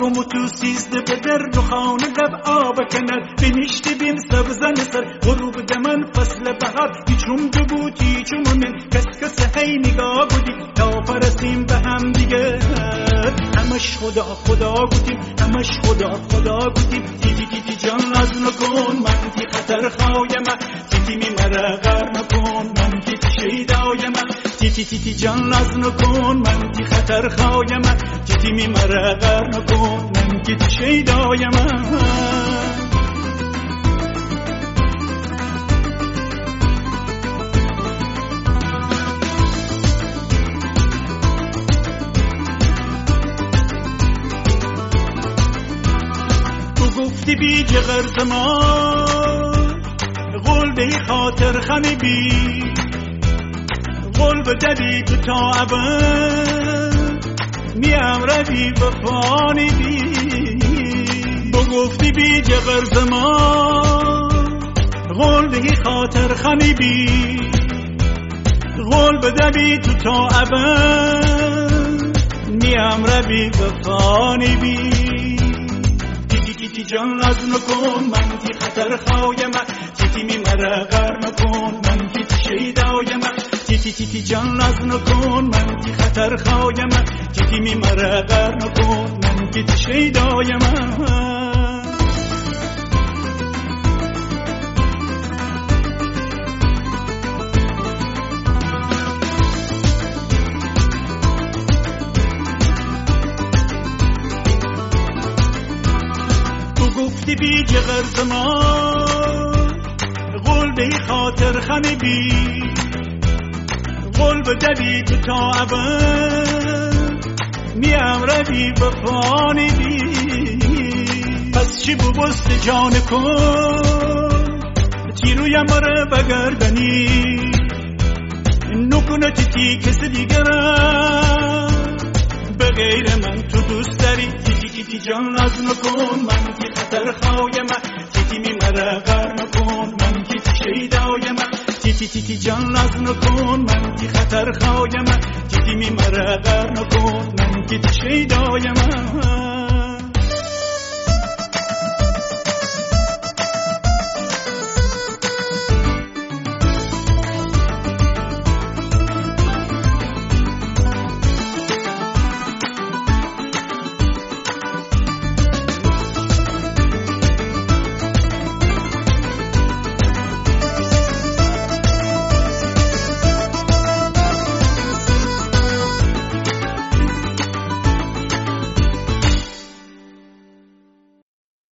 آروم و تو سیزده به در و خانه لب آب کنر بنشتی بین سبزن سر غروب دمن فصل بهار هیچم دو هیچمونن کس هی نگاه بودی تا پرستیم به هم دیگه همش خدا بودیم همش خدا بودیم تی جان از نکن من تی خطر خوایم تی می مرا غر نکن من تی شیدایم تی جان از نکن من تی خطر خوایم تی می مرا غر نکن من تی شیدایم گفتی بی جغر زمان قول به خاطر خمی بی قول به دبی تو تا ابد میم روی وفانی بی گفتی بی جغر زمان قول به خاطر خمی بی قول به دبی تو تا ابد میم روی وفانی بی تی جان از نکن من تی خطر خوایم تی می مرا غر نکن من تی شیدایم تی جان از نکن من تی خطر خوایم تی می مرا غر نکن من تی شیدایم گفتی بی جغر زمان قول به خاطر خمی بی قول به دبی تو تا ابد میم روی وفانی بی پس چی بست جان کن تیرویم بره بگردنی نکنه تی کس دیگرم به غیر من تو دوست داری تی جان از نکن من تی خطر خوایم تی می مرا غر نکن من تی شیدایم تی جان از نکن من تی خطر خوایم تی می مرا غر نکن من تی شیدایم